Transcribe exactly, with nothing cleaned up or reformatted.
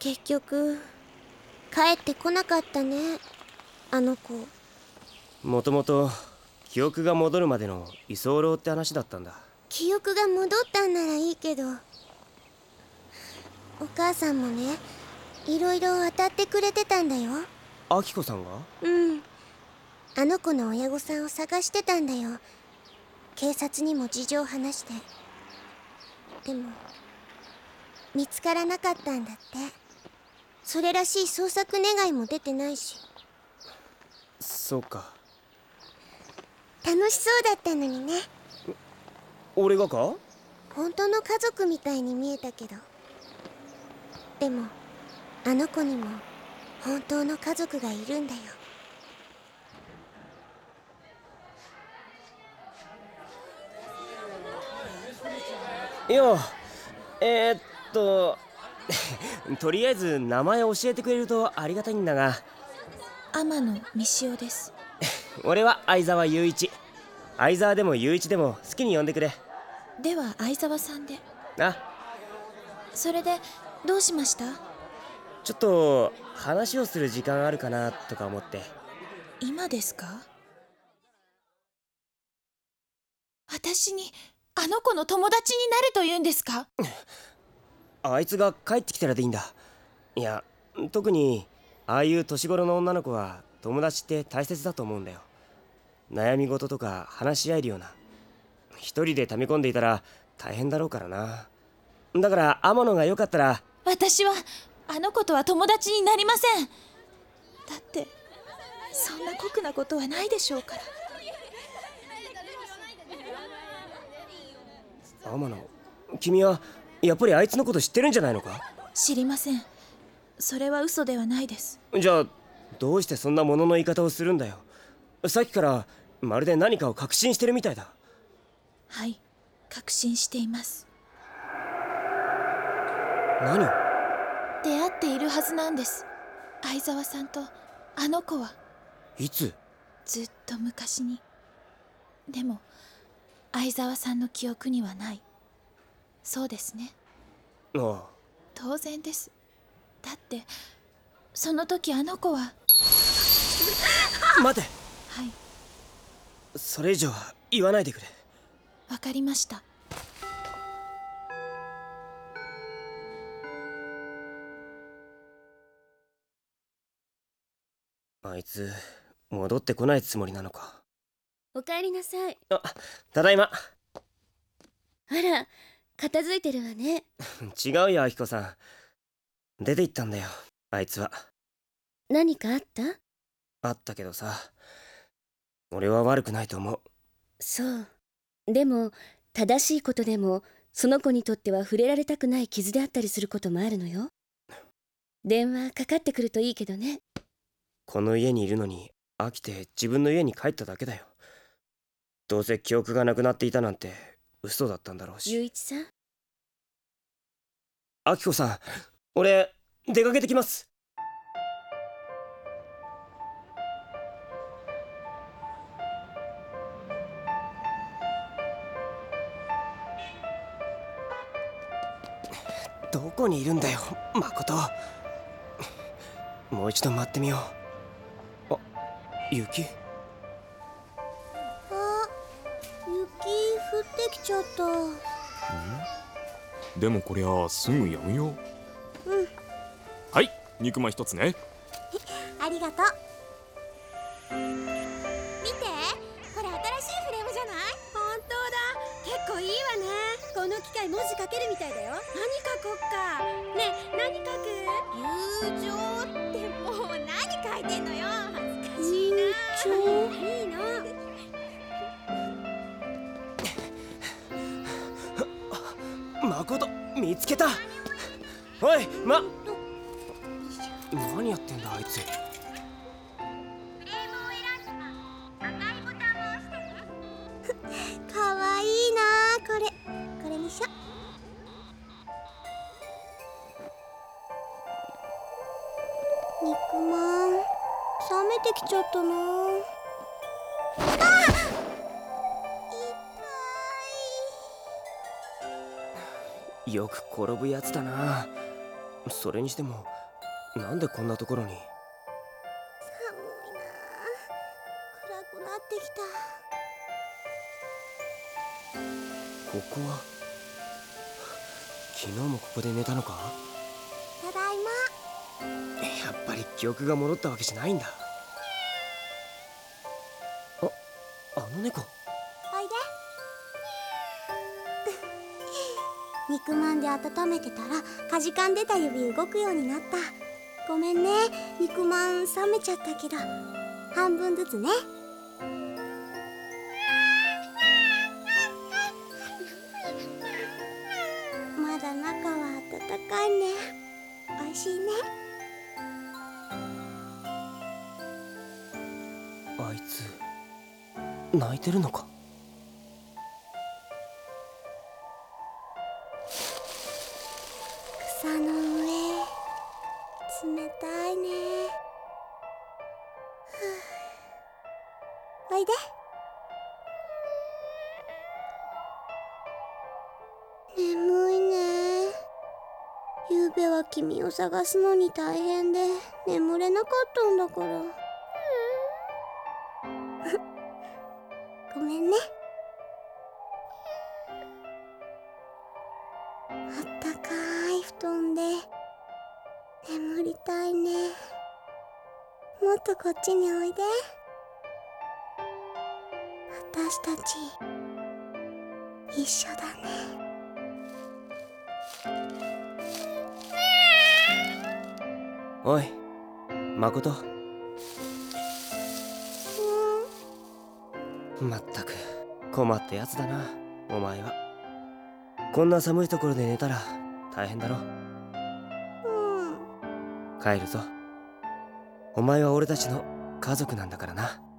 結局帰ってこなかったね、あの子。 もともと記憶が戻るまでの居候って話だったんだ。 記憶が戻ったんならいいけど、お母さんもね、いろいろ当たってくれてたんだよ。 アキコさんが？ うん、あの子の親御さんを探してたんだよ。警察にも事情を話して。でも見つからなかったんだって。それらしい捜索願いも出てないし。 そうか。 楽しそうだったのにね。 俺がか？ 本当の家族みたいに見えたけど。でもあの子にも本当の家族がいるんだよ。 いや、えー、っととりあえず名前教えてくれるとありがたいんだが。 天野美潮です。 俺は相沢雄一。相沢でも雄一でも好きに呼んでくれ。 では相沢さんで。 あ。 それでどうしました？ ちょっと話をする時間あるかなとか思って。 今ですか？私にあの子の友達になるというんですか？ あいつが帰ってきたらでいいんだ。いや、特にああいう年頃の女の子は友達って大切だと思うんだよ。悩み事とか話し合えるような。一人で溜め込んでいたら大変だろうからな。だから天野がよかったら。 私はあの子とは友達になりません。だってそんな酷なことはないでしょうから。 天野、君はやっぱりあいつのこと知ってるんじゃないのか？ 知りません。それは嘘ではないです。 じゃあどうしてそんな物の言い方をするんだよ。さっきからまるで何かを確信してるみたいだ。 はい、確信しています。 何を？ 出会っているはずなんです。相沢さんとあの子は。 いつ？ ずっと昔に。でも相沢さんの記憶にはない。そうですね。 ああ。 当然です。だってその時あの子は。 待て。 はい。 それ以上は言わないでくれ。 わかりました。 あいつ戻ってこないつもりなのか。 おかえりなさい。 あ、ただいま。 あら、片付いてるわね。 違うよ、アキコさん。出て行ったんだよ、あいつは。 何かあった？ あったけどさ、俺は悪くないと思う。 そう。でも正しいことでもその子にとっては触れられたくない傷であったりすることもあるのよ。電話かかってくるといいけどね。 この家にいるのに飽きて自分の家に帰っただけだよ。どうせ記憶がなくなっていたなんて嘘だったんだろうし。 雄一さん。 アキコさん、俺出かけてきます。どこにいるんだよ、誠。もう一度待ってみよう。あ、雪。 あ、雪降ってきちゃった。 でもこりゃすぐやむよ。 うん。 はい、肉まん一つね。 ありがとう。見て、これ新しいフレームじゃない？本当だ、結構いいわね。この機械文字書けるみたいだよ。何書こっか。ねえ、何書く？友情ってもう何書いてんのよ。恥ずかしいな。友情？いいの。 誠、見つけた。おい、ま。何やってんだあいつ。 フレームを選んだら赤いボタンを押してね。かわいいなこれ。これにしよ。肉まん冷めてきちゃったな。あっ、 よく転ぶやつだな。それにしてもなんでこんなところに。 寒いな。暗くなってきた。 ここは昨日もここで寝たのか。 ただいま。 やっぱり記憶が戻ったわけじゃないんだ。あ、あの猫。 おいで。肉まんで温めてたらかじかんでた指動くようになった。ごめんね、肉まん冷めちゃったけど、半分ずつね。まだ中は温かいね。おいしいね。 あいつ泣いてるのか。 草の上冷たいね。おいで。眠いね。ゆうべは君を探すのに大変で眠れなかったんだから。ごめんね。あったかい布団で眠りたいね。もっとこっちにおいで。私たち一緒だね。 おい、誠。まったく困ったやつだな、お前は。こんな寒いところで寝たら大変だろ。 うん。 帰るぞ。お前は俺たちの家族なんだからな。